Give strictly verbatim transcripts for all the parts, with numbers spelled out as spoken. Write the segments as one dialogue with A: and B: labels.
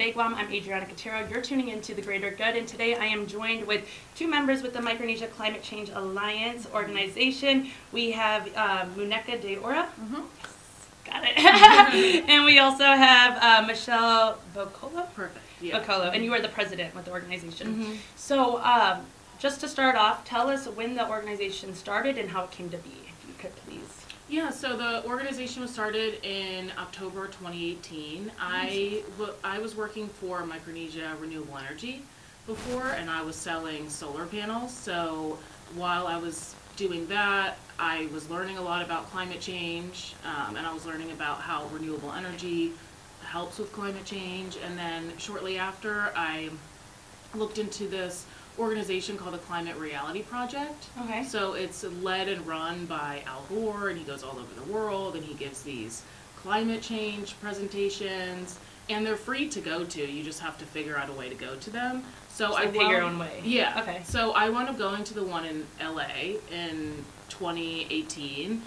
A: Day Guam. I'm Adriana Cotero. You're tuning into The Greater Good, and today I am joined with two members with the Micronesia Climate Change Alliance organization. We have uh, Muneka De Ora.
B: Mm-hmm.
A: Got it. And we also have uh, Michelle Bocolo.
B: Perfect. Yeah.
A: Bocolo, and you are the president with the organization.
B: Mm-hmm.
A: So, um, just to start off, tell us when the organization started and how it came to be, if you could please.
B: Yeah, so the organization was started in October twenty eighteen. I, w- I was working for Micronesia Renewable Energy before, and I was selling solar panels. So while I was doing that, I was learning a lot about climate change, um, and I was learning about how renewable energy helps with climate change. And then shortly after, I looked into this organization called the Climate Reality Project.
A: Okay.
B: So it's led and run by Al Gore, and he goes all over the world, and he gives these climate change presentations, and they're free to go to. You just have to figure out a way to go to them. So,
A: So
B: I
A: pay
B: wound,
A: your own way.
B: Yeah.
A: Okay.
B: So I wound up going to the one in L A in twenty eighteen,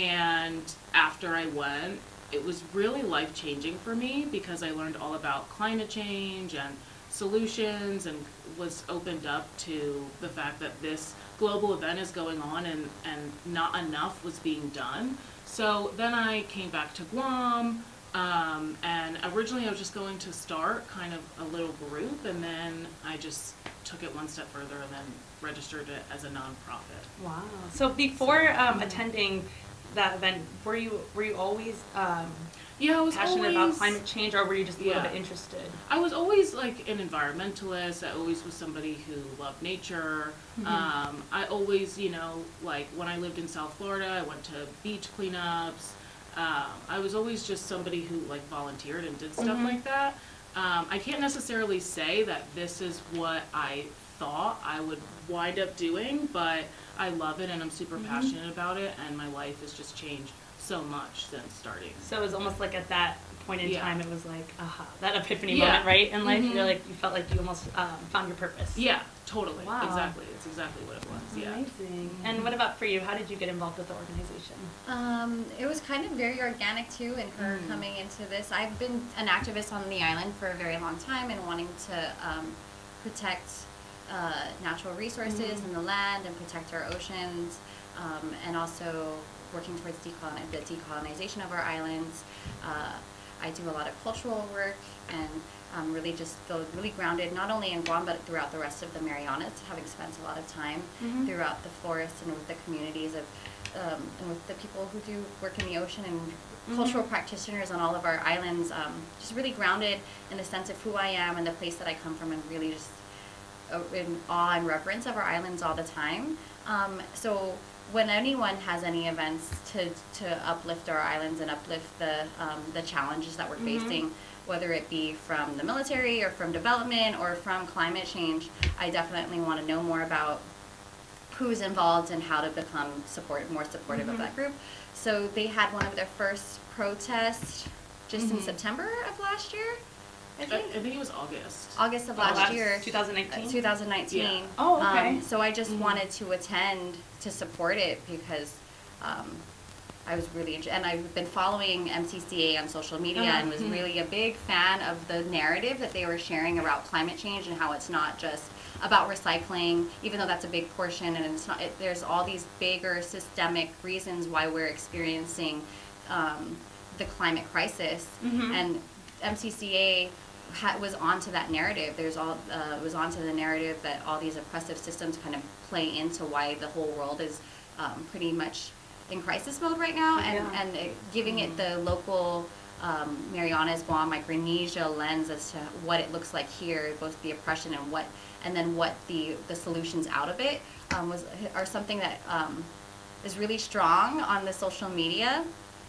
B: and after I went, it was really life-changing for me because I learned all about climate change and solutions, and was opened up to the fact that this global event is going on, and, and not enough was being done. So then I came back to Guam, um, and originally I was just going to start kind of a little group, and then I just took it one step further and then registered it as a nonprofit.
A: Wow. So before um, attending that event, were you were you always um,
B: Yeah, I was
A: passionate
B: always,
A: about climate change, or were you just a little
B: Yeah.
A: bit interested?
B: I was always like an environmentalist. I always was somebody who loved nature.
A: Mhm.
B: Um, I always, you know, like when I lived in South Florida, I went to beach cleanups. Um, I was always just somebody who like volunteered and did stuff
A: Mhm.
B: like that. Um, I can't necessarily say that this is what I thought I would wind up doing, but I love it and I'm super
A: Mhm.
B: passionate about it, and my life has just changed so much since starting.
A: So it was almost like at that point in
B: Yeah.
A: time, it was like, aha, that epiphany
B: Yeah.
A: moment, right? In life,
B: Mhm.
A: you're like, you felt like you almost um, found your purpose.
B: Yeah, totally.
A: Wow.
B: Exactly. It's exactly what it was. Yeah.
A: Amazing.
B: Mhm.
A: And what about for you? How did you get involved with the organization?
C: Um, it was kind of very organic too, and her
B: Mm.
C: coming into this. I've been an activist on the island for a very long time, and wanting to um, protect uh, natural resources
A: Mhm.
C: and the land, and protect our oceans, um, and also working towards decoloni- the decolonization of our islands. Uh, I do a lot of cultural work, and um, really just feel really grounded, not only in Guam, but throughout the rest of the Marianas, having spent a lot of time
A: Mhm.
C: throughout the forest and with the communities of, um, and with the people who do work in the ocean, and
A: Mhm.
C: cultural practitioners on all of our islands, um, just really grounded in the sense of who I am and the place that I come from, and really just uh, in awe and reverence of our islands all the time. Um, so when anyone has any events to, to uplift our islands and uplift the, um, the challenges that we're
A: Mhm.
C: facing, whether it be from the military or from development or from climate change, I definitely want to know more about who's involved and how to become supportive, more supportive
A: Mhm.
C: of that group. So they had one of their first protests just in
B: Mhm.
C: September of last year, I
B: I,
C: think.
B: I think it was August.
C: August of
A: Oh,
C: last
A: that's
C: year.
A: twenty nineteen?
C: Uh, twenty nineteen.
B: Yeah.
A: Oh, okay.
C: Um, so I just
B: Mhm.
C: wanted to attend to support it because um, I was really interested, and I've been following M C C A on social media,
A: Uh-huh.
C: and was
B: Mhm.
C: really a big fan of the narrative that they were sharing about climate change, and how it's not just about recycling, even though that's a big portion, and it's not. It, there's all these bigger systemic reasons why we're experiencing um, the climate crisis,
A: Mhm.
C: and M C C A ha- was onto that narrative. There's all uh, was onto the narrative that all these oppressive systems kind of play into why the whole world is um, pretty much in crisis mode right now, and
A: Yeah.
C: and it, giving it the local um, Marianas, Guam, Micronesia lens as to what it looks like here, both the oppression and what, and then what the the solutions out of it um, was are something that um, is really strong on the social media.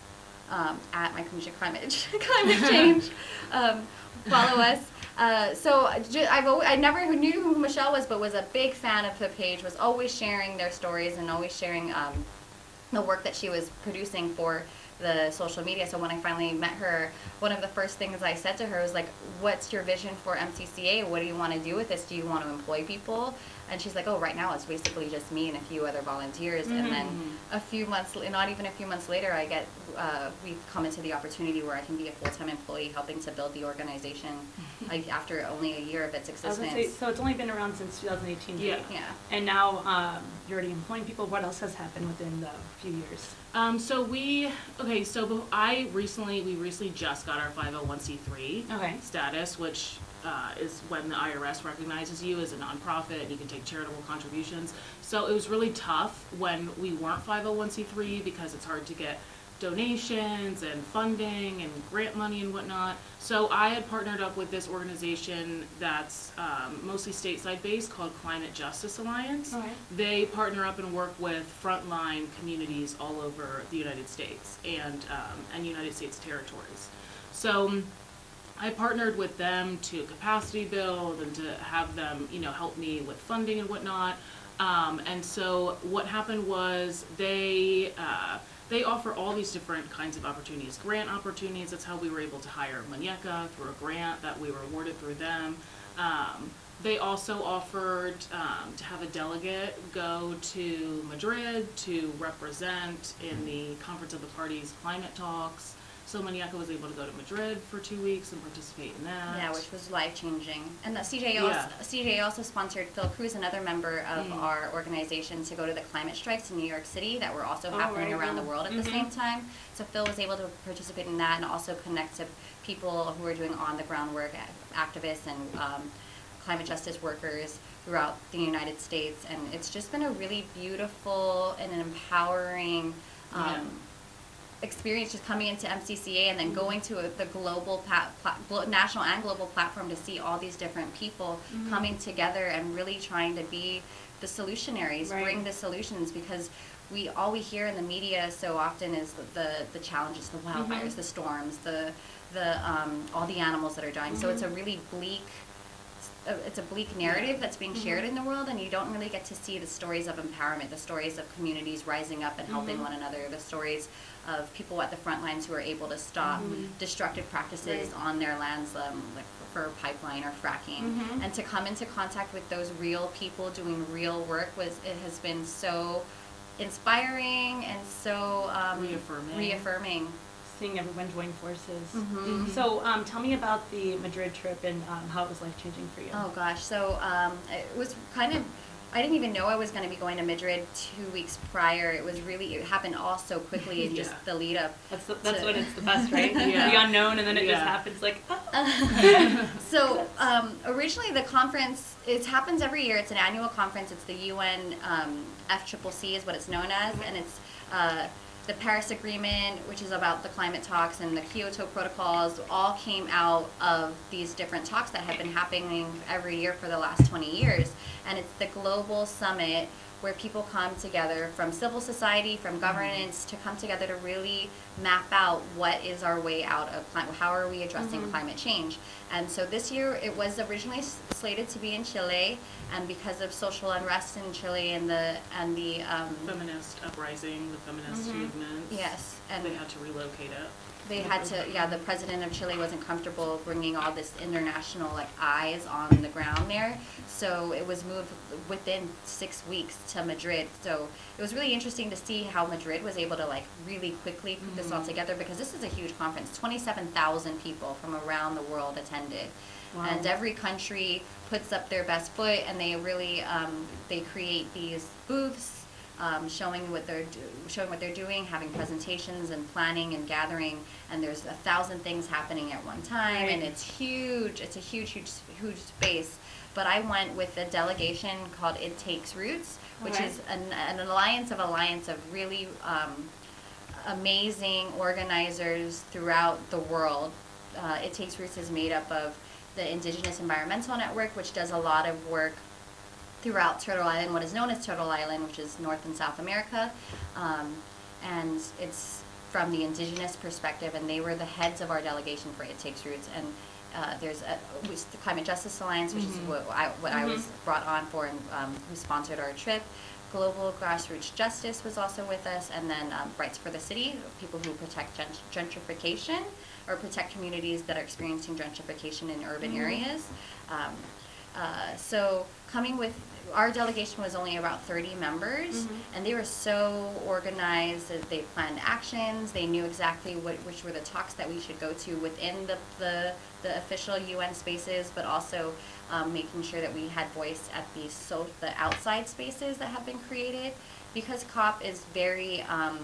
C: Um, at Micronesia Climate Climate Change, um, follow us. Uh, so ju- I've always, I never knew who Michelle was, but was a big fan of the page. Was always sharing their stories and always sharing um, the work that she was producing for the social media. So when I finally met her, one of the first things I said to her was like, "What's your vision for M C C A? What do you want to do with this? Do you want to employ people?" And she's like, "Oh, right now it's basically just me and a few other volunteers."
A: Mhm.
C: And then a few months, not even a few months later, I get uh, we've come into the opportunity where I can be a full-time employee helping to build the organization like, after only a year of its
A: I was gonna
C: existence.
A: say, so it's only been around since two thousand eighteen, right?
B: Yeah.
C: Yeah.
A: And now um, you're already employing people. What else has happened within the few years?
B: Um, so we, okay, so bef- I recently, we recently just got our five oh one c three
A: Okay.
B: status, which uh, is when the I R S recognizes you as a nonprofit and you can take charitable contributions. So it was really tough when we weren't five oh one c three because it's hard to get donations and funding and grant money and whatnot. So I had partnered up with this organization that's um, mostly stateside based called Climate Justice Alliance.
A: Okay.
B: They partner up and work with frontline communities all over the United States and um, and United States territories. So I partnered with them to capacity build and to have them, you know, help me with funding and whatnot. Um, and so what happened was they uh, they offer all these different kinds of opportunities, grant opportunities. That's how we were able to hire Muñeca through a grant that we were awarded through them. Um, they also offered um, to have a delegate go to Madrid to represent in the Conference of the Parties climate talks. So Muñeca was able to go to Madrid for two weeks and participate in that.
C: Yeah, which was life-changing. And the C J
B: Yeah.
C: also, C J also sponsored Phil Cruz, another member of
B: Mm.
C: our organization, to go to the climate strikes in New York City that were also
A: Oh,
C: happening
A: right,
C: around
A: yeah.
C: the world at the
B: Mhm.
C: same time. So Phil was able to participate in that and also connect to people who are doing on-the-ground work, a- activists and um, climate justice workers throughout the United States. And it's just been a really beautiful and an empowering um,
B: Yeah.
C: experience just coming into M C C A and then going to a, the global pa- pla- glo- national and global platform to see all these different people
A: Mhm.
C: coming together and really trying to be the solutionaries,
A: Right.
C: bring the solutions, because we all we hear in the media so often is the the, the challenges, the wildfires,
A: Mhm.
C: the storms, the the um, all the animals that are dying. So it's a really bleak uh, it's a bleak narrative that's being shared in the world, and you don't really get to see the stories of empowerment, the stories of communities rising up and helping
A: Mhm.
C: one another, the stories of people at the front lines who are able to stop
A: Mhm.
C: destructive practices
A: Right.
C: on their lands, um, like for pipeline or fracking,
A: Mhm.
C: and to come into contact with those real people doing real work was it has been so inspiring and so um,
B: Reaffirming.
C: reaffirming.
A: Seeing everyone join forces.
C: Mhm.
A: So um, tell me about the Madrid trip and um, how it was life changing for you.
C: Oh gosh, so um, it was kind of, I didn't even know I was going to be going to Madrid two weeks prior. It was really, it happened all so quickly, and just
B: Yeah.
C: the lead up.
A: That's the, that's
C: to-
A: what it's the best, right?
B: Yeah.
A: The unknown, and then it just
B: Yeah.
A: happens like. Oh.
C: So um, originally the conference, it happens every year. It's an annual conference. It's the U N um, F C C C is what it's known as, and it's uh, the Paris Agreement, which is about the climate talks, and the Kyoto protocols all came out of these different talks that have been happening every year for the last twenty years. And it's the global summit where people come together from civil society, from governance, to come together to really map out what is our way out of climate, how are we addressing
A: Mhm.
C: climate change. And so this year it was originally s- slated to be in Chile, and because of social unrest in Chile and the, and the, um,
B: Feminist uprising, the feminist
A: Mhm.
B: movement.
C: yes, and
B: They had to relocate it.
C: they had to, yeah, the president of Chile wasn't comfortable bringing all this international like eyes on the ground there, so it was moved within six weeks to Madrid. So it was really interesting to see how Madrid was able to like really quickly put this all
B: Mhm.
C: together, because this is a huge conference. twenty-seven thousand people from around the world attended.
A: Wow.
C: And every country puts up their best foot, and they really um, they create these booths um, showing what they're do- showing what they're doing, having presentations and planning and gathering. And there's a thousand things happening at one time, and
A: Right.
C: it's huge. It's a huge, huge, huge space. But I went with a delegation called It Takes Roots, which
A: Okay.
C: is an, an alliance of alliance of really um, amazing organizers throughout the world. Uh, It Takes Roots is made up of the Indigenous Environmental Network, which does a lot of work throughout Turtle Island, what is known as Turtle Island, which is North and South America. Um, and it's from the indigenous perspective, and they were the heads of our delegation for It Takes Roots. And uh, there's a, was the Climate Justice Alliance, which is
B: Mhm.
C: what I, what I was
A: Mhm.
C: brought on for, and um, who sponsored our trip. Global Grassroots Justice was also with us, and then um, Rights for the City, people who protect gent- gentrification or protect communities that are experiencing gentrification in urban
A: Mhm.
C: areas. Um, Uh, so coming with, our delegation was only about thirty members, and they were so organized that they planned actions. They knew exactly what, which were the talks that we should go to within the, the, the official U N spaces, but also um, making sure that we had voice at the, so, the outside spaces that have been created. Because COP is very um,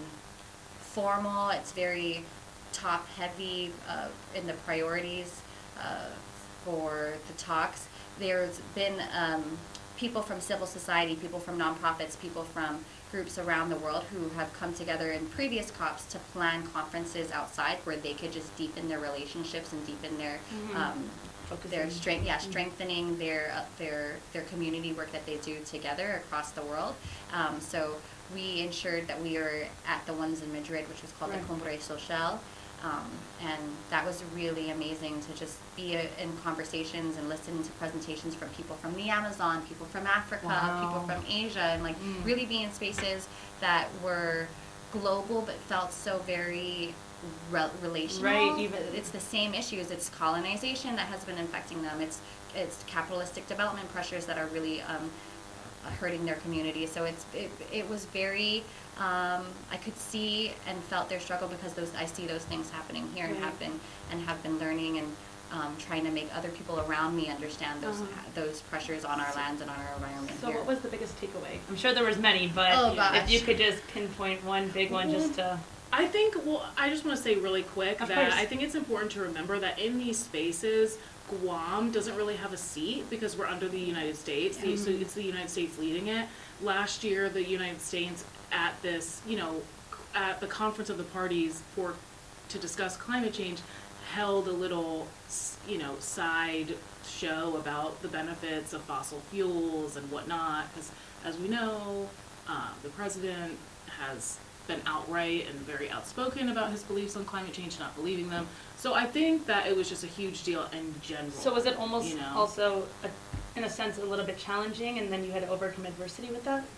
C: formal, it's very top-heavy uh, in the priorities uh, for the talks. There's been um, people from civil society, people from nonprofits, people from groups around the world who have come together in previous COPs to plan conferences outside where they could just deepen their relationships and deepen their
A: Mm-hmm.
C: um, their strength, yeah, strengthening their uh, their their community work that they do together across the world. Um, so we ensured that we were at the ones in Madrid, which was called
A: Right.
C: the Cumbre Social. Um, and that was really amazing to just be uh, in conversations and listen to presentations from people from the Amazon, people from Africa,
A: Wow.
C: people from Asia, and like
A: Mm.
C: really be in spaces that were global but felt so very re- relational.
A: Right, even-
C: It's the same issues. It's colonization that has been infecting them. It's it's capitalistic development pressures that are really um, hurting their community. So it's it, it was very um, I could see and felt their struggle because those I see those things happening here and
A: Right.
C: have been and have been learning and um, trying to make other people around me understand those
A: Uh-huh.
C: those pressures on our lands and on our environment
A: So
C: here.
A: what was the biggest takeaway? I'm sure there was many, but
C: Oh,
A: if
C: gosh.
A: you could just pinpoint one big one just to...
B: I think, well, I just want to say really quick
A: Of
B: that
A: course.
B: I think it's important to remember that in these spaces, Guam doesn't really have a seat because we're under the United States. The- So it's the United States leading it. Last year, the United States at this, you know, at the Conference of the Parties for to discuss climate change, held a little, s- you know, side show about the benefits of fossil fuels and whatnot. Because as we know, uh, the president has been outright and very outspoken about his beliefs on climate change, not believing them. So I think that it was just a huge deal in general.
A: So was it almost
B: you know?
A: also, a, in a sense, a little bit challenging, and then you had to overcome adversity with that?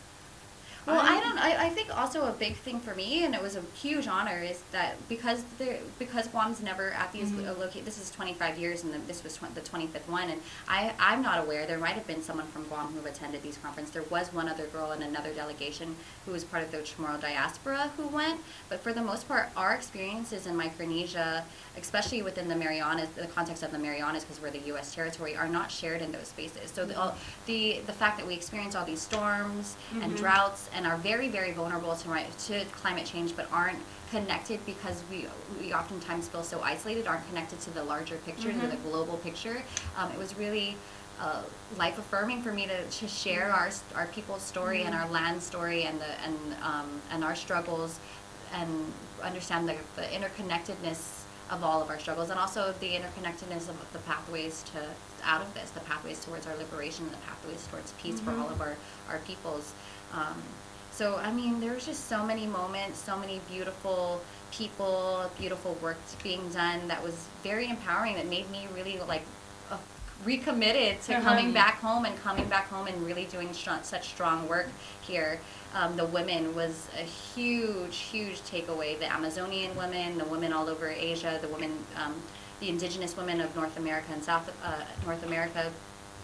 C: Well, I don't. I, I think also a big thing for me, and it was a huge honor, is that because there because Guam's never at these
A: Mhm.
C: mm locate. This is twenty-five years, and the, this was tw- the twenty-fifth one, and I I'm not aware. There might have been someone from Guam who attended these conferences. There was one other girl in another delegation who was part of the Chamorro diaspora who went, but for the most part, our experiences in Micronesia, especially within the Marianas, the context of the Marianas, because we're the U S territory, are not shared in those spaces. So the all, the the fact that we experience all these storms and
A: Mhm.
C: droughts and are very very vulnerable to ri- to climate change, but aren't connected because we we oftentimes feel so isolated, aren't connected to the larger picture, to
A: Mhm.
C: the global picture. Um, it was really uh, life affirming for me to, to share our s- our people's story and our land story and the and um, and our struggles, and understand the, the interconnectedness of all of our struggles, and also the interconnectedness of the pathways to out of this, the pathways towards our liberation, the pathways towards peace for all of our our peoples. Um, so I mean, there was just so many moments, so many beautiful people, beautiful work being done that was very empowering. That made me really like uh, recommitted to
A: Uh-huh.
C: coming back home and coming back home and really doing str- such strong work here. Um, the women was a huge, huge takeaway. The Amazonian women, the women all over Asia, the women, um, the indigenous women of North America and South uh, North America,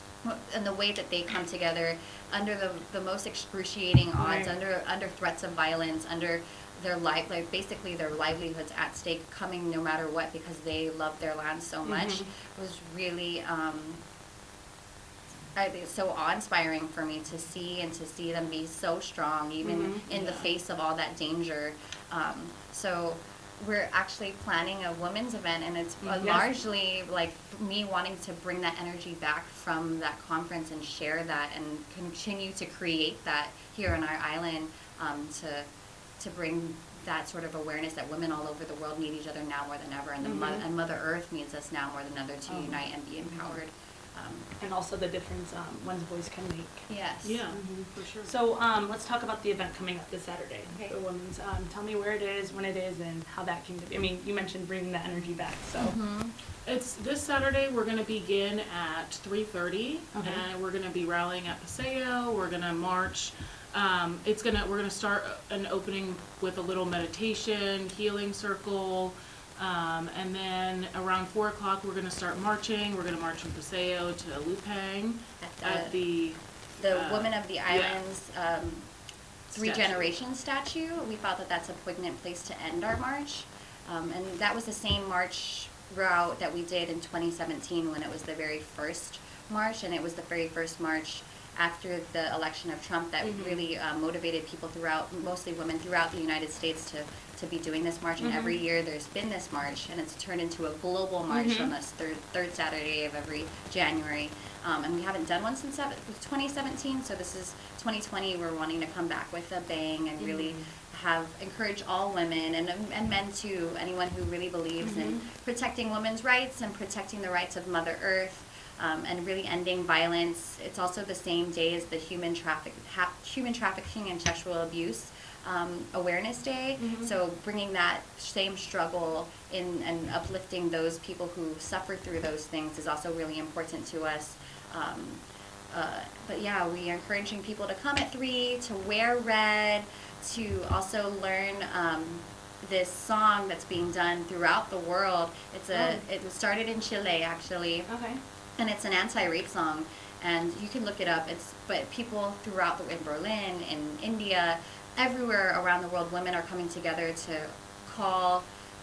C: and the way that they come together under the, the most excruciating odds,
A: Right.
C: under under threats of violence, under their life, like basically their livelihoods at stake, coming no matter what because they love their land so much,
A: Mhm.
C: was really um, I think it's so awe-inspiring for me to see and to see them be so strong, even
A: Mhm.
C: in the
B: Yeah.
C: face of all that danger. Um, so we're actually planning a women's event, and it's uh,
A: Yes.
C: largely like me wanting to bring that energy back from that conference and share that and continue to create that here on our island, um, to to bring that sort of awareness that women all over the world need each other now more than ever, and the mo-
A: Mhm.
C: and Mother Earth needs us now more than ever to
A: Oh.
C: unite and be empowered. Um,
A: And also the difference um, one's voice can make.
C: yes.
B: Yeah,
A: Mhm.
B: for sure.
A: So um, let's talk about the event coming up this Saturday.
C: Okay.
A: The women's. Um, tell me where it is, when it is, and how that came to be. I mean, you mentioned bringing the energy back, so.
C: Mhm.
B: It's this Saturday. We're going to begin at three thirty,
A: Okay.
B: and we're going to be rallying at Paseo. We're going to march. Um, it's gonna. We're going to start an opening with a little meditation, healing circle, Um, and then around four o'clock, we're going to start marching. We're going to march from Paseo to Lupang
C: At
B: at the
C: The
B: uh,
C: Women of the
B: yeah.
C: Islands um, Three
B: Statue.
C: Generations statue. We thought that that's a poignant place to end our march. Um, and that was the same march route that we did in twenty seventeen when it was the very first march, and it was the very first march after the election of Trump that
B: Mhm.
C: really uh, motivated people throughout, mostly women throughout the United States, to, to be doing this march. And
A: Mhm.
C: every year there's been this march, and it's turned into a global march
A: Mhm.
C: on this third, third Saturday of every January. Um, and we haven't done one since seven, twenty seventeen, so this is twenty twenty. We're wanting to come back with a bang and really have encourage all women and and men too, anyone who really believes in protecting women's rights and protecting the rights of Mother Earth, um, and really ending violence. It's also the same day as the human traffic ha- human trafficking and sexual abuse um, awareness day. So bringing that same struggle in and uplifting those people who suffer through those things is also really important to us. Um, uh, but yeah, we are encouraging people to come at three, to wear red, to also learn um, this song that's being done throughout the world. It's a
A: Oh.
C: it was started in Chile actually,
A: Okay.
C: and it's an anti-rape song, and you can look it up. It's but people throughout the in Berlin, in India, everywhere around the world, women are coming together to call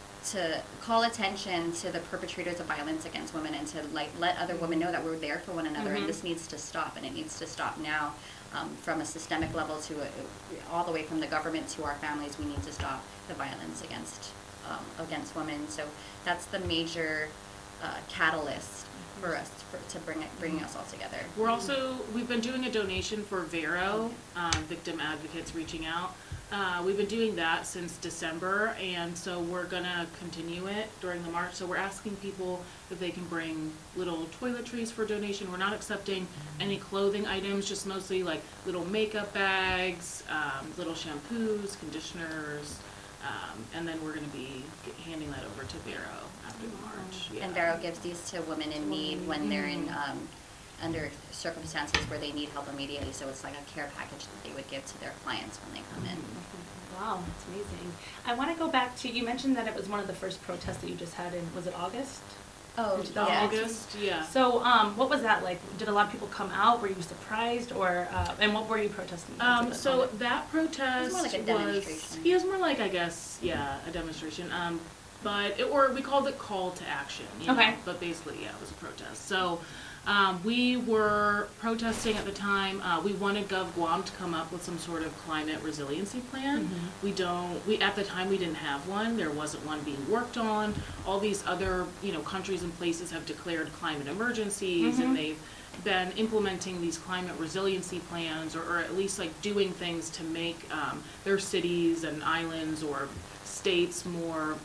C: to call attention to the perpetrators of violence against women and to like let other women know that we're there for one another,
A: Mhm.
C: and this needs to stop, and it needs to stop now. Um, from a systemic level to a, all the way from the government to our families, we need to stop the violence against um, against women. So that's the major uh, catalyst for us for, to bring it bringing us all together.
B: We're also, we've been doing a donation for Vero, um, victim advocates reaching out. Uh, we've been doing that since December, and so we're gonna continue it during the march. So we're asking people if they can bring little toiletries for donation. We're not accepting any clothing items, just mostly like little makeup bags, um, little shampoos, conditioners, um, and then we're gonna be get- handing that over to Vero after the march. Yeah.
C: And Vero gives these to women in need when they're in um, under circumstances where they need help immediately. So it's like a care package that they would give to their clients when they come in.
A: Wow, that's amazing. I want to go back to, you mentioned that it was one of the first protests that you just had in, was it August?
C: Oh,
A: Which is
C: yeah.
B: August, yeah.
A: So, um, what was that like? Did a lot of people come out? Were you surprised, or uh, and what were you protesting against at
B: Um,
A: that
B: so
A: moment?
B: that protest
C: It was more like a
B: was,
C: demonstration.
B: yeah, it was more like, I guess, yeah, a demonstration. Um, but, it, or we called it call to action, you know,
A: Okay.
B: but basically, yeah, it was a protest. So, um, we were protesting at the time, uh, we wanted Gov Guam to come up with some sort of climate resiliency plan.
A: Mm-hmm.
B: We don't, we, at the time, we didn't have one, there wasn't one being worked on. All these other, you know, countries and places have declared climate emergencies,
A: Mhm.
B: and they've been implementing these climate resiliency plans, or, or at least like doing things to make um, their cities and islands or states more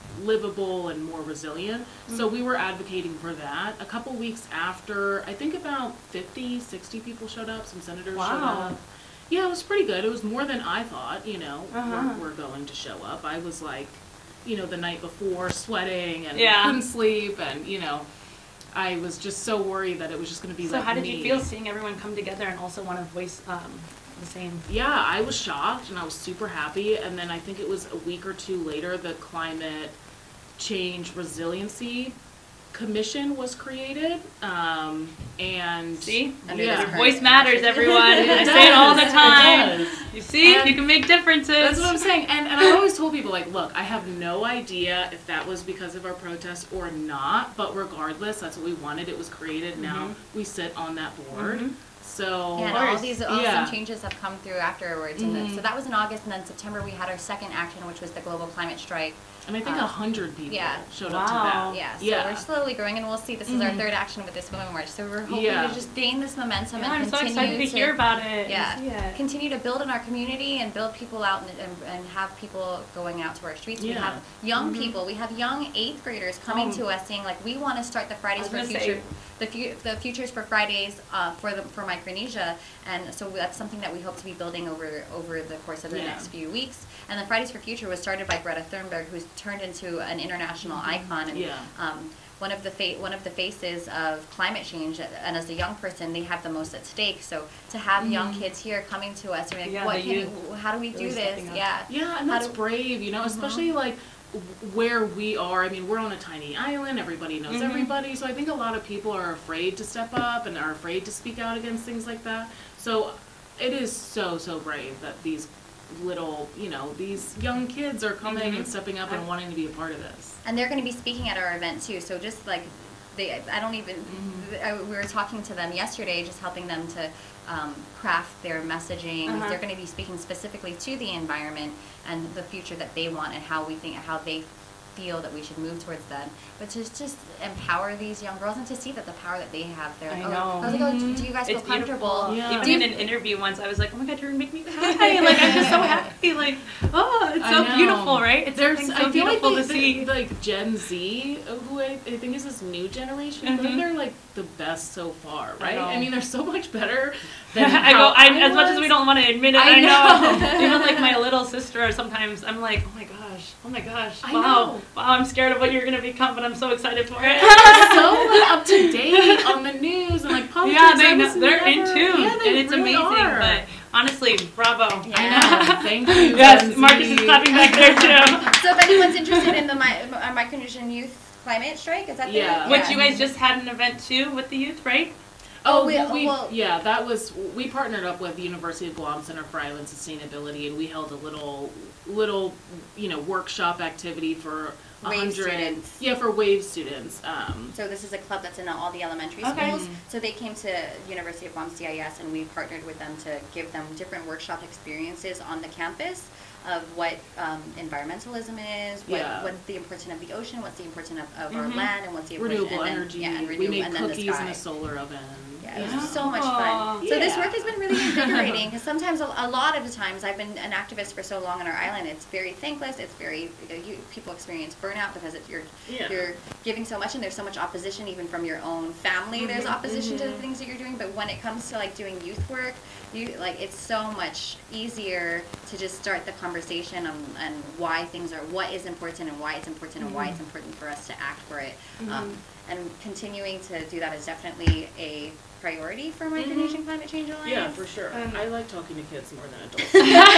B: livable and more resilient. So we were advocating for that. A couple weeks after, I think about fifty, sixty people showed up, some senators showed
A: Wow.
B: up. Yeah, it was pretty good. It was more than I thought, you know,
A: Uh-huh.
B: were, were going to show up. I was like, you know, the night before sweating and
A: Yeah.
B: couldn't sleep, and, you know, I was just so worried that it was just going to be
A: So
B: like
A: how did
B: me.
A: you feel seeing everyone come together and also want to voice um, the same?
B: Yeah, I was shocked and I was super happy. And then I think it was a week or two later, the Climate Change Resiliency Commission was created. Um, and
A: See?
C: Under
B: yeah,
C: this
A: Your
C: current
A: voice matters, everyone.
B: It
A: I say it all the
B: does, it
A: time.
B: does.
A: You see?
B: And
A: you can make differences.
B: That's what I'm saying. And, and I always told people, like, look, I have no idea if that was because of our protest or not, but regardless, that's what we wanted. It was created. Now
A: Mhm.
B: we sit on that board.
A: Mhm.
B: So,
C: Yeah, and all
A: course.
C: these awesome
B: Yeah.
C: changes have come through afterwards. And then,
B: Mhm.
C: so that was in August, and then September we had our second action, which was the global climate strike.
B: and I think a
C: Uh,
B: hundred people
C: yeah.
B: showed up to
A: Wow.
B: that.
C: Yeah, so
B: Yeah.
C: we're slowly growing, and we'll see. This is our
B: Mhm.
C: third action with this women march. So we're hoping
B: Yeah.
C: to just gain this momentum
A: Yeah, I'm
C: and
A: so
C: continue
A: excited to hear about it.
C: Yeah,
A: and see it.
C: continue to build in our community and build people out and, and, and have people going out to our streets. We
B: Yeah.
C: have young
A: Mhm.
C: people. We have young eighth graders coming
A: Oh.
C: to us saying like, we want to start the
A: I
C: Fridays
A: was
C: for
A: gonna
C: Future,
A: say-
C: the fu- the Futures for Fridays uh, for the for Micronesia, and so that's something that we hope to be building over over the course of the
B: Yeah.
C: next few weeks. And the Fridays for Future was started by Greta Thunberg, who's turned into an international icon. And,
B: Yeah.
C: um, one of the fa- one of the faces of climate change, and as a young person, they have the most at stake. So to have young kids here coming to us, and like,
A: Yeah,
C: what
A: the
C: can
A: youth
C: you, how do we
A: really
C: do this?
A: stepping up.
C: Yeah,
B: Yeah, and
C: How
B: that's
C: do-
B: brave, you know, especially like w- where we are. I mean, we're on a tiny island, everybody knows
A: Mhm.
B: everybody, so I think a lot of people are afraid to step up and are afraid to speak out against things like that. So it is so, so brave that these little, you know, these young kids are coming
A: Mhm.
B: and stepping up and wanting to be a part of this.
C: and they're going to be speaking at our event too. So just like they, I don't even. I, we were talking to them yesterday, just helping them to um, craft their messaging.
A: Uh-huh.
C: They're going to be speaking specifically to the environment and the future that they want and how we think, how they feel that we should move towards that. But to just empower these young girls and to see that the power that they have. They're
A: I
C: like,
A: know.
C: oh, I was like, oh, do you guys feel
A: It's
C: comfortable?
A: beautiful.
B: Yeah.
A: Even
C: Do
A: in
C: you-
A: an interview once, I was like, "Oh my God, you're gonna make me cry!" Like I'm just so happy. Like, oh, it's
B: I
A: so
B: know.
A: beautiful, right? It's
B: There's,
A: something so
B: I feel
A: beautiful
B: like
A: to
B: the,
A: see.
B: the, like Gen Z, who I, I think is this new generation, I feel like
A: Mhm.
B: they're like the best so far,
A: I
B: right?
A: know.
B: I, mean, they're so much better than
A: I
B: how
A: go, I,
B: I
A: as much as
B: was.
A: we don't want to admit it,
B: I
A: I know.
B: know.
A: Even like my little sister, sometimes I'm like, oh my gosh, oh my gosh,
B: I
A: wow,
B: know.
A: wow, I'm scared of what you're gonna become, but I'm so excited for it.
B: so like, up to date on the news and like politics.
A: Yeah, they
B: I
A: know,
B: was
A: they're in
B: never-
A: tune,
B: yeah, they
A: and it's
B: really
A: amazing.
B: are.
A: But honestly, bravo.
C: Yeah.
B: I know. Thank you.
A: Yes,
B: Gen
A: Marcus
B: Z.
A: is clapping back there too.
C: So if anyone's interested in the Mi- uh, Micronesian Youth Climate Strike, is that the
B: Yeah.
A: Which you guys just had an event too with the youth, right?
B: Oh,
C: Oh, we-
B: well, we,
C: well-
B: yeah, that was, we partnered up with the University of Guam Center for Island Sustainability, and we held a little, little, you know, workshop activity for a
C: Wave
B: hundred.
C: students.
B: Yeah, for WAVE students. Um,
C: So this is a club that's in all the elementary
A: Okay.
C: schools. So they came to University of Guam C I S, and we partnered with them to give them different workshop experiences on the campus of what um, environmentalism is, what,
B: Yeah.
C: what's the importance of the ocean, what's the importance of, of our
A: Mhm.
C: land, and what's the importance
B: renewable
C: and then-
B: energy.
C: yeah, and
B: we
C: renew-
B: made
C: and then the
B: cookies in
C: sky.
B: a solar oven.
C: Yeah, it was
A: Yeah.
C: just so much
A: Aw.
C: fun. So this
B: Yeah.
C: work has been really invigorating because sometimes, a, a lot of the times, I've been an activist for so long on our island. It's very thankless. It's very you know, you, people experience burnout because it, you're
B: Yeah.
C: you're giving so much, and there's so much opposition even from your own family. There's
B: Mhm,
C: opposition to the
B: mhm.
C: things that you're doing, but when it comes to like doing youth work, you like it's so much easier to just start the conversation on and why things are what is important and why it's important and why it's important for us to act for it. Um, and continuing to do that is definitely a priority for Micronesian Climate Change Alliance.
B: Yeah, for sure.
A: Um,
B: I like talking to kids more than adults.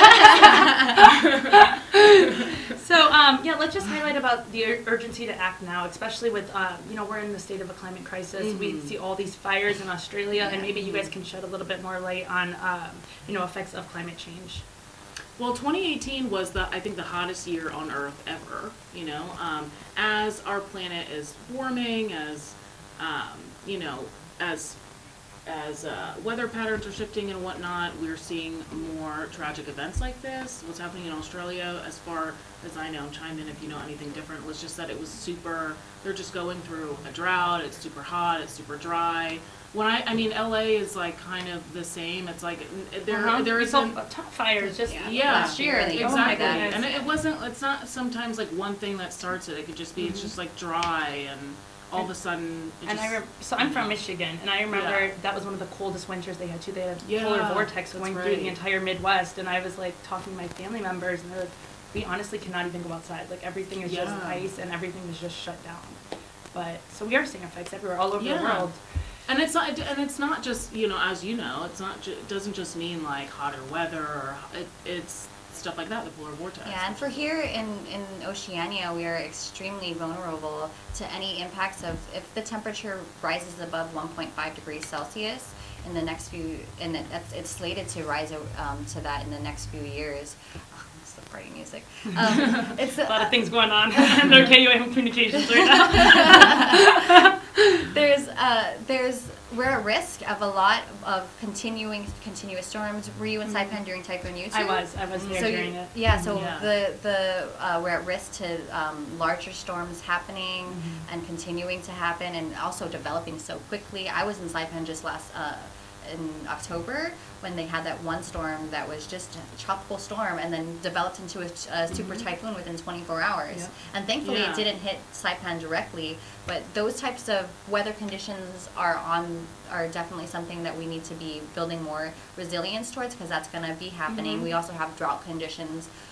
A: So, um, yeah, let's just highlight about the ur- urgency to act now, especially with, um, you know, we're in the state of a climate crisis. We
B: Mhm.
A: see all these fires in Australia, and
C: Yeah.
A: maybe you guys can shed a little bit more light on, um, you know, effects of climate change.
B: Well, twenty eighteen was the I think the hottest year on Earth ever. You know, um, as our planet is warming, as um, you know, as as uh, weather patterns are shifting and whatnot, we're seeing more tragic events like this. What's happening in Australia, as far as I know, chime in if you know anything different, was just that it was super, they're just going through a drought, it's super hot, it's super dry. When I, I mean, L A is like kind of the same, it's like, n- there,
A: Uh-huh.
B: there
A: We saw
B: isn't,
A: top fires just
B: Yeah.
A: last year.
C: Really?
A: Oh my
B: exactly,
A: goodness.
B: and it, it wasn't, it's not sometimes like one thing that starts it, it could just be, it's
A: Mhm.
B: just like dry and all of a sudden it
A: And
B: just,
A: I rem- so I'm from Michigan, and I remember
B: Yeah.
A: that was one of the coldest winters they had too. They had a
B: Yeah,
A: polar vortex
B: that's
A: going through
B: right.
A: the entire Midwest, and I was like talking to my family members, and they're like, "We honestly cannot even go outside. Like everything is just
B: Yeah.
A: ice, and everything is just shut down." But so we are seeing effects everywhere, all over
B: Yeah.
A: the world.
B: and it's not, and it's not just, you know, as you know, it's not, ju- it doesn't just mean like hotter weather or, it, it's stuff like that, the polar vortex.
C: Yeah, and for here in, in Oceania, we are extremely vulnerable to any impacts of if the temperature rises above one point five degrees Celsius in the next few, and it, it's, it's slated to rise um, to that in the next few years. Oh, it's the party music. Um, it's
A: A lot of things going on in their K U M communications right now.
C: there's uh, there's we're at risk of a lot of continuing continuous storms. Were you in Saipan during Typhoon Yutu?
A: I was, I was there
C: So
A: during
C: you,
A: it.
C: yeah, so
B: Yeah.
C: the the uh, we're at risk to um, larger storms happening
A: Mm-hmm.
C: and continuing to happen, and also developing so quickly. I was in Saipan just last uh, in October when they had that one storm that was just a tropical storm and then developed into a, a super typhoon within twenty-four hours.
A: Yeah.
C: And thankfully,
B: Yeah.
C: it didn't hit Saipan directly. But those types of weather conditions are on are definitely something that we need to be building more resilience towards, because that's going to be happening.
A: Mhm.
C: We also have drought conditions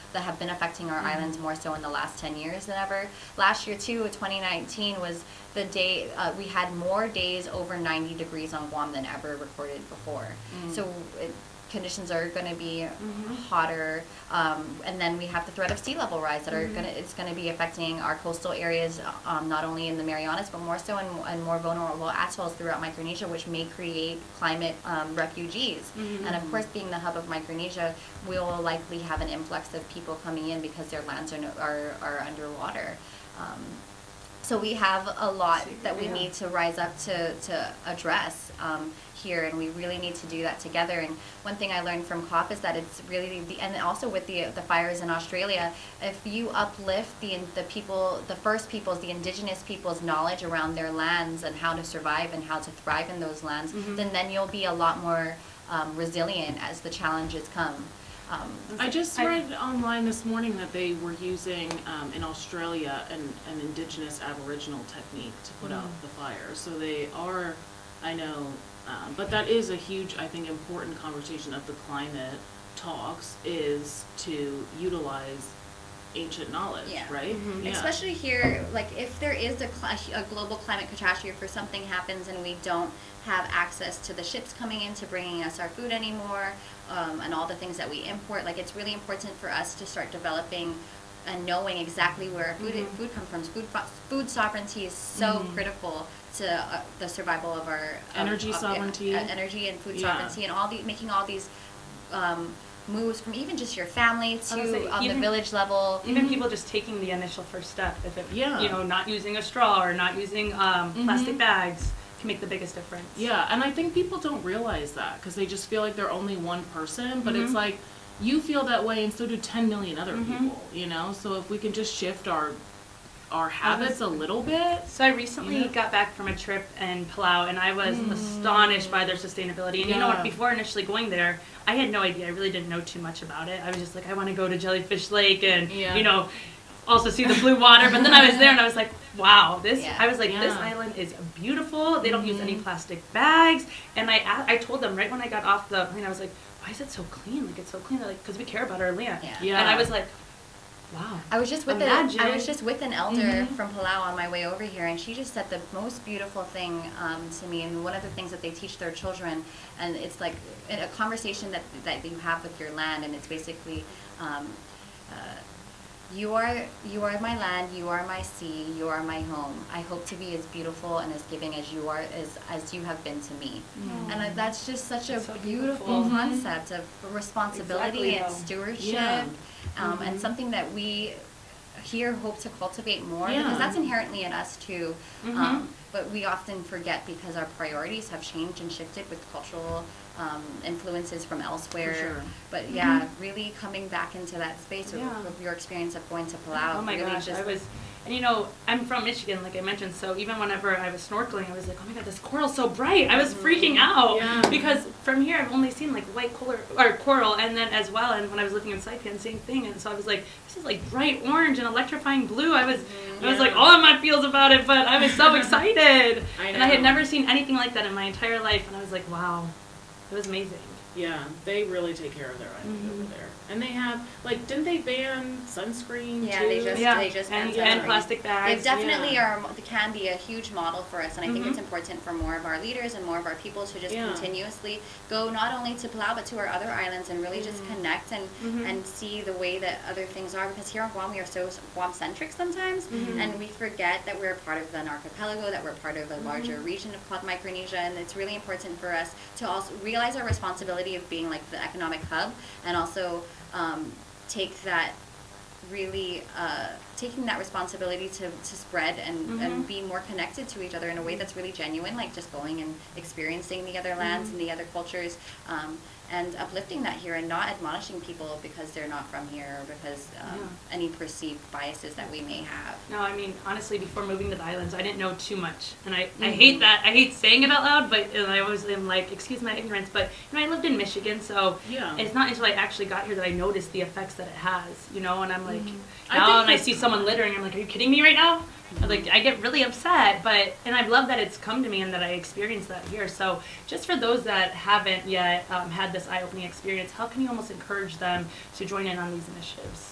C: that have been affecting our
A: Mhm.
C: islands more so in the last ten years than ever. Last year too, twenty nineteen was the day uh, we had more days over ninety degrees on Guam than ever recorded before.
B: Mm.
C: So it, conditions are going to be
A: Mhm.
C: hotter, um, and then we have the threat of sea level rise that are
A: Mhm.
C: going to it's going to be affecting our coastal areas, um, not only in the Marianas but more so in, in more vulnerable atolls throughout Micronesia, which may create climate um, refugees.
A: Mhm.
C: And of course, being the hub of Micronesia, we will likely have an influx of people coming in because their lands are no, are, are underwater. Um, So we have a lot that we
A: Yeah.
C: need to rise up to, to address um, here, and we really need to do that together. And one thing I learned from COP is that it's really, the, and also with the the fires in Australia, if you uplift the the people, the first people's, the indigenous people's knowledge around their lands and how to survive and how to thrive in those lands,
A: Mhm.
C: then then you'll be a lot more um, resilient as the challenges come. Um,
B: I just
A: I-
B: read online this morning that they were using um, in Australia an, an indigenous Aboriginal technique to put out
A: Mm.
B: the fire. So they are, I know, um, but that is a huge, I think, important conversation of the climate talks is to utilize ancient knowledge,
C: Yeah.
B: right?
A: Mhm.
B: Yeah.
C: Especially here, like if there is a, cl- a global climate catastrophe, or something happens and we don't have access to the ships coming in to bringing us our food anymore, um, and all the things that we import, like it's really important for us to start developing and knowing exactly where our food
A: Mhm.
C: food comes from. Food fo- food sovereignty is so
B: Mhm.
C: critical to uh, the survival of our of-
B: Energy
C: of- yeah,
B: sovereignty.
C: uh, energy and food
B: Yeah.
C: sovereignty, and all the making all these um, moves from even just your family to
A: gonna say,
C: on
A: even-
C: the village level.
A: Even
B: Mhm.
A: people just taking the initial first step, if it,
B: Yeah.
A: you know, not using a straw or not using um,
B: Mhm.
A: plastic bags can make the biggest difference.
B: Yeah, and I think people don't realize that because they just feel like they're only one person, but it's
A: Mhm.
B: like you feel that way and so do ten million other
A: Mhm.
B: people, you know? So if we can just shift our our habits a little bit.
A: So I recently
B: Yeah.
A: got back from a trip in Palau, and I was
B: Mm.
A: astonished by their sustainability. And you know what?
B: Yeah.
A: Before initially going there, I had no idea. I really didn't know too much about it. I was just like, I want to go to Jellyfish Lake and
B: Yeah.
A: you know, also see the blue water. But then I was there, and I was like, wow, this.
C: Yeah.
A: I was like, this
B: Yeah.
A: island is beautiful. They don't use any
B: Mhm.
A: plastic bags. And I a- I told them right when I got off the plane, I was like, why is it so clean? Like it's so clean. They're like, because we care about our land.
C: Yeah.
B: Yeah.
A: And I was like, wow.
C: I was just with
A: Imagine.
C: a, I was just with an elder
B: Mhm.
C: from Palau on my way over here, and she just said the most beautiful thing um, to me. And one of the things that they teach their children, and it's like a conversation that that you have with your land, and it's basically. Um, uh, You are you are my land, you are my sea, you are my home. I hope to be as beautiful and as giving as you are as as you have been to me.
A: Mm.
C: And I- that's just such a
A: That's so
C: beautiful
A: beautiful.
B: Mhm.
C: concept of responsibility
A: Exactly,
C: and
A: though.
C: stewardship,
B: Yeah.
C: um, and
A: Mhm.
C: something that we here hope to cultivate more,
B: Yeah.
C: because that's inherently in us too.
A: Mhm.
C: Um, but we often forget because our priorities have changed and shifted with cultural um, influences from elsewhere.
B: For sure.
C: But yeah, really coming back into that space of,
A: Yeah.
C: of your experience of going to Palau.
A: Oh my
C: really
A: gosh,
C: just,
A: I was, and you know, I'm from Michigan, like I mentioned, so even whenever I was snorkeling, I was like, oh my god, this coral's so bright. I was freaking out
B: Yeah.
A: because from here I've only seen like white coral or coral, and then as well, and when I was looking in Saipan, same thing, and so I was like, this is like bright orange and electrifying blue. I was, I was
B: Yeah.
A: like all in my feels about it, but I was so excited,
B: I
A: and I had
B: know.
A: never seen anything like that in my entire life, and I was like, wow, it was amazing.
B: Yeah, they really take care of their island
A: Mhm.
B: over there. And they have, like, didn't they ban sunscreen
C: Yeah,
B: too?
C: they just-
A: Yeah,
C: they just
A: and,
C: banned
A: and
C: sunscreen.
A: plastic
C: they
A: bags.
C: definitely
B: yeah.
C: are they can be a huge model for us, and I think
A: Mhm.
C: it's important for more of our leaders and more of our people to just
B: Yeah.
C: continuously go not only to Palau but to our other islands and really just
B: Mhm.
C: connect and
A: Mhm.
C: and see the way that other things are, because here on Guam we are so Guam centric sometimes,
A: Mhm.
C: and we forget that we're part of an archipelago, that we're part of a larger region of called Micronesia, and it's really important for us to also realize our responsibility of being like the economic hub, and also um, take that really uh, taking that responsibility to, to spread and,
A: Mhm.
C: and be more connected to each other in a way that's really genuine, like just going and experiencing the other lands
A: Mhm.
C: and the other cultures, um, and uplifting that here and not admonishing people because they're not from here or because um,
A: Yeah.
C: any perceived biases that we may have.
A: No, I mean, honestly, before moving to the islands, I didn't know too much. And I, I
C: Mhm.
A: hate that. I hate saying it out loud, but and I always am like, excuse my ignorance. But, you know, I lived in Michigan, so
B: Yeah.
A: it's not until I actually got here that I noticed the effects that it has, you know? And I'm like,
B: Mhm. I
A: now
B: think
A: and I
B: that's-
A: see someone littering, I'm like, are you kidding me right now? Like, I get really upset, but, and I love that it's come to me and that I experienced that here. So, just for those that haven't yet um, had this eye-opening experience, how can you almost encourage them to join in on these initiatives?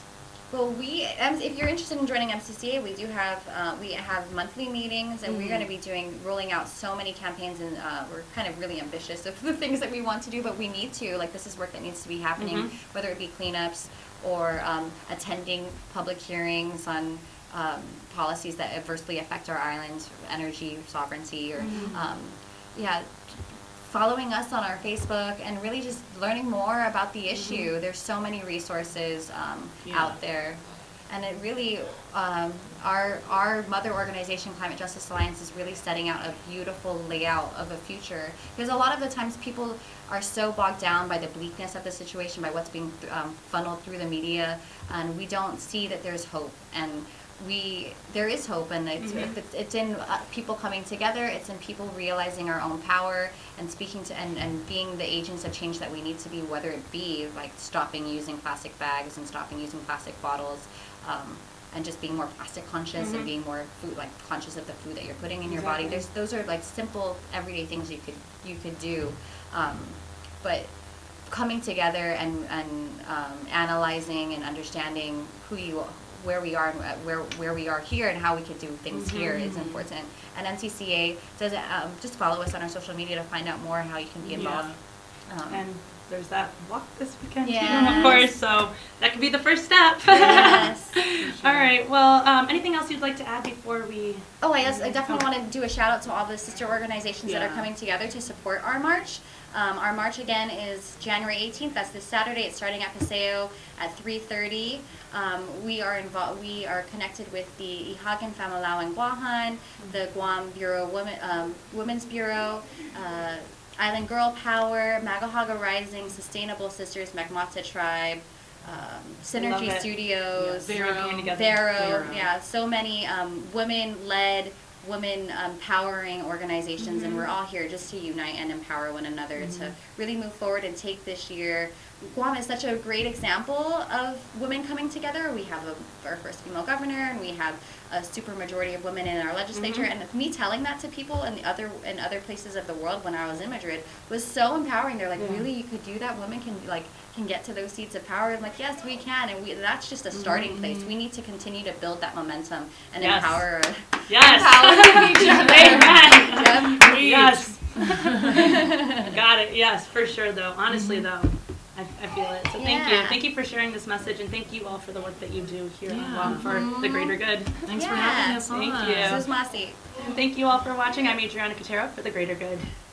C: Well, we, um, if you're interested in joining M C C A, we do have, uh, we have monthly meetings, and we're
A: Mhm.
C: going to be doing, rolling out so many campaigns, and uh, we're kind of really ambitious of the things that we want to do, but we need to, like, this is work that needs to be happening,
A: Mhm.
C: whether it be cleanups or um, attending public hearings on um, policies that adversely affect our island's energy sovereignty, or,
A: Mhm.
C: um, yeah, following us on our Facebook, and really just learning more about the issue.
A: Mhm.
C: There's so many resources um,
B: Yeah.
C: out there, and it really, um, our our mother organization, Climate Justice Alliance, is really setting out a beautiful layout of a future. Because a lot of the times people are so bogged down by the bleakness of the situation, by what's being um, funneled through the media, and we don't see that there's hope. And we there is hope, and it's
A: Mhm.
C: it's, it's in uh, people coming together. It's in people realizing our own power and speaking to and, and being the agents of change that we need to be, whether it be like stopping using plastic bags and stopping using plastic bottles, um, and just being more plastic conscious,
A: Mhm.
C: and being more food like conscious of the food that you're putting in your body.
A: Exactly.
C: There's those are like simple everyday things you could you could do, um, but coming together and and um, analyzing and understanding who you are, where we are, and uh, where where we are here, and how we could do things
A: Mhm.
C: here is important. And N C C A does um, just follow us on our social media to find out more how you can be involved. Um,
A: And there's that walk this weekend too,
C: Yes.
A: of course, so that could be the first step.
C: Yes.
A: All right, well, um, anything else you'd like to add before we?
C: Oh, I, yes, I definitely want to do a shout out to all the sister organizations that are
B: Yeah.
C: coming together to support our march. Um, our march again is January eighteenth. That's this Saturday. It's starting at Paseo at three thirty. Um, we are involved. We are connected with the Ihagan Familao and Guahan, the Guam Bureau Women um, Women's Bureau, uh, Island Girl Power, Magahaga Rising, Sustainable Sisters, Magmata Tribe, um,
A: Love
C: Synergy
A: it.
C: Studios.
B: Yeah, Vero.
A: Coming together.
C: Vero,
B: Vero.
C: yeah, so many um, women-led, women-empowering organizations, and
A: Mhm.
C: we're all here just to unite and empower one another
A: Mhm.
C: to really move forward and take this year. Guam is such a great example of women coming together. We have a, our first female governor, and we have a super majority of women in our legislature.
A: Mhm.
C: And me telling that to people in the other in other places of the world when I was in Madrid was so empowering. They're like,
A: Yeah.
C: really, you could do that? Women can like can get to those seats of power. I'm like, yes, we can, and we, that's just a starting place. We need to continue to build that momentum and
A: Yes.
C: empower.
A: Yes.
C: empower each other.
A: Amen.
C: Yep.
A: Yes. Got it. Yes, for sure. Though, honestly, though, I, I feel it. So thank you.
C: Yeah.
A: Thank you for sharing this message, and thank you all for the work that you do here on
B: Yeah.
A: Guam for the greater good.
B: Thanks for
C: Yeah.
B: having us
A: Thank
B: on.
A: you.
C: This is Masi.
A: And thank you all for watching. I'm Adriana Cotero for the greater good.